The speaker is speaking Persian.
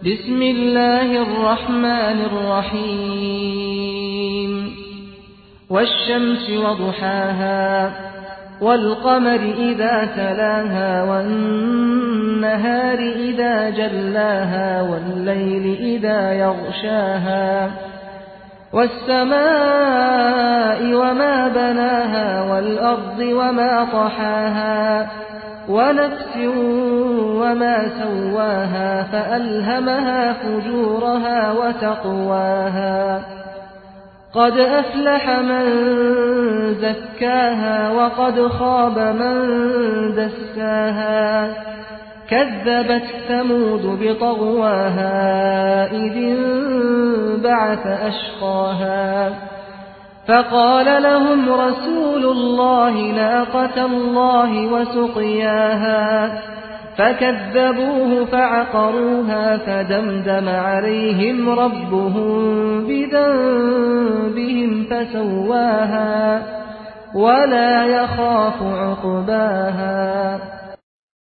بسم الله الرحمن الرحيم والشمس وضحاها والقمر إذا تلاها والنهار إذا جلاها والليل إذا يغشاها والسماء وما بناها والأرض وما طحاها ونفس وما سواها فألهمها فجورها وتقواها قد أفلح من زكاها وقد خاب من دساها كذبت ثمود بطغواها إذ انبعث أشقاها فقال لهم رسول الله ناقة الله وسقياها فكذبوه فعقروها فدمدم عليهم ربهم بذنبهم فسواها ولا يخاف عقباها